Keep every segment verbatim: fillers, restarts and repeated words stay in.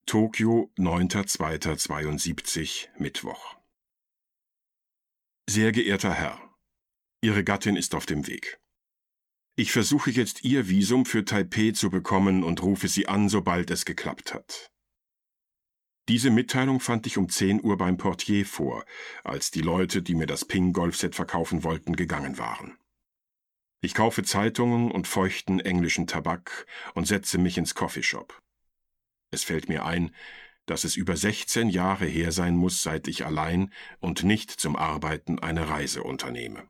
Tokio, neunter zweiter zweiundsiebzig, Mittwoch. Sehr geehrter Herr, Ihre Gattin ist auf dem Weg. Ich versuche jetzt Ihr Visum für Taipeh zu bekommen und rufe Sie an, sobald es geklappt hat. Diese Mitteilung fand ich um zehn Uhr beim Portier vor, als die Leute, die mir das Ping-Golfset verkaufen wollten, gegangen waren. Ich kaufe Zeitungen und feuchten englischen Tabak und setze mich ins Coffeeshop. Es fällt mir ein, dass es über sechzehn Jahre her sein muss, seit ich allein und nicht zum Arbeiten eine Reise unternehme.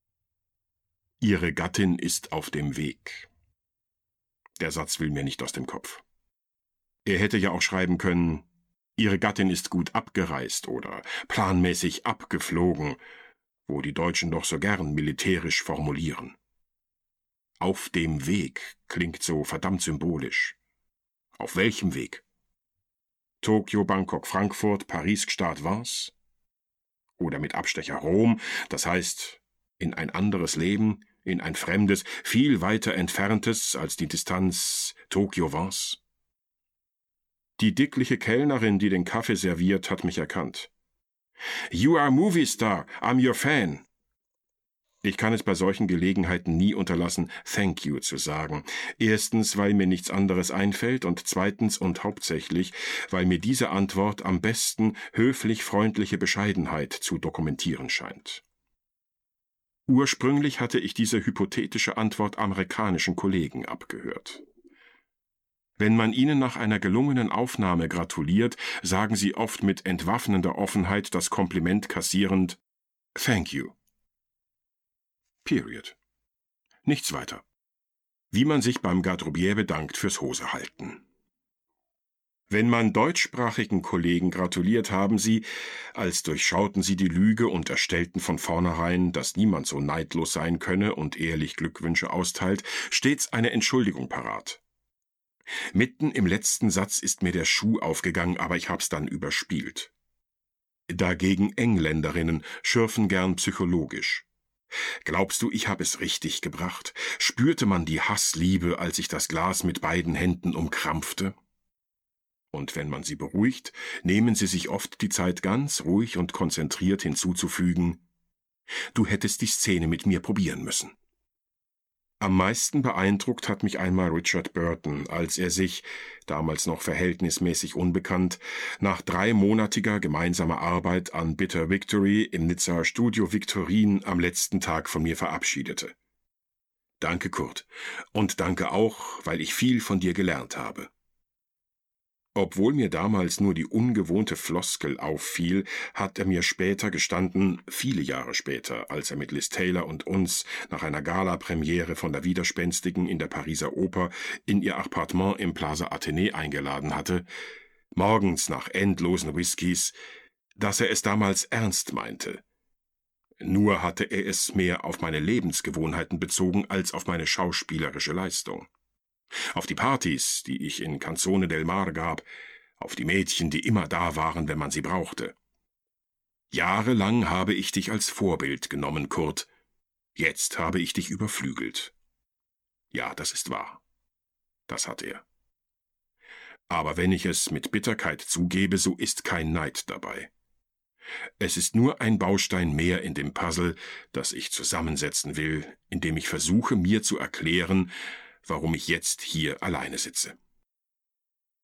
Ihre Gattin ist auf dem Weg. Der Satz will mir nicht aus dem Kopf. Er hätte ja auch schreiben können, Ihre Gattin ist gut abgereist oder planmäßig abgeflogen, wo die Deutschen doch so gern militärisch formulieren. Auf dem Weg klingt so verdammt symbolisch. Auf welchem Weg? Tokio, Bangkok, Frankfurt, Paris, Gstaad, Vence? Oder mit Abstecher Rom, das heißt in ein anderes Leben, in ein fremdes, viel weiter entferntes als die Distanz Tokio-Vence? Die dickliche Kellnerin, die den Kaffee serviert, hat mich erkannt. »You are movie star, I'm your fan.« Ich kann es bei solchen Gelegenheiten nie unterlassen, Thank you zu sagen. Erstens, weil mir nichts anderes einfällt und zweitens und hauptsächlich, weil mir diese Antwort am besten höflich-freundliche Bescheidenheit zu dokumentieren scheint. Ursprünglich hatte ich diese hypothetische Antwort amerikanischen Kollegen abgehört. Wenn man ihnen nach einer gelungenen Aufnahme gratuliert, sagen sie oft mit entwaffnender Offenheit das Kompliment kassierend Thank you. Period. Nichts weiter. Wie man sich beim Garderobier bedankt fürs Hosehalten. Wenn man deutschsprachigen Kollegen gratuliert, haben sie, als durchschauten sie die Lüge und erstellten von vornherein, dass niemand so neidlos sein könne und ehrlich Glückwünsche austeilt, stets eine Entschuldigung parat. Mitten im letzten Satz ist mir der Schuh aufgegangen, aber ich hab's dann überspielt. Dagegen Engländerinnen schürfen gern psychologisch. Glaubst du, ich habe es richtig gebracht? Spürte man die Hassliebe, als ich das Glas mit beiden Händen umkrampfte? Und wenn man sie beruhigt, nehmen sie sich oft die Zeit ganz ruhig und konzentriert hinzuzufügen, du hättest die Szene mit mir probieren müssen. Am meisten beeindruckt hat mich einmal Richard Burton, als er sich, damals noch verhältnismäßig unbekannt, nach dreimonatiger gemeinsamer Arbeit an Bitter Victory im Nizzaer Studio Victorine am letzten Tag von mir verabschiedete. Danke, Kurt, und danke auch, weil ich viel von dir gelernt habe. Obwohl mir damals nur die ungewohnte Floskel auffiel, hat er mir später gestanden, viele Jahre später, als er mit Liz Taylor und uns nach einer Gala-Premiere von der Widerspenstigen in der Pariser Oper in ihr Appartement im Plaza Athénée eingeladen hatte, morgens nach endlosen Whiskys, dass er es damals ernst meinte. Nur hatte er es mehr auf meine Lebensgewohnheiten bezogen als auf meine schauspielerische Leistung. Auf die Partys, die ich in Canzone del Mar gab, auf die Mädchen, die immer da waren, wenn man sie brauchte. Jahrelang habe ich dich als Vorbild genommen, Kurt. Jetzt habe ich dich überflügelt. Ja, das ist wahr. Das hat er. Aber wenn ich es mit Bitterkeit zugebe, so ist kein Neid dabei. Es ist nur ein Baustein mehr in dem Puzzle, das ich zusammensetzen will, indem ich versuche, mir zu erklären, warum ich jetzt hier alleine sitze.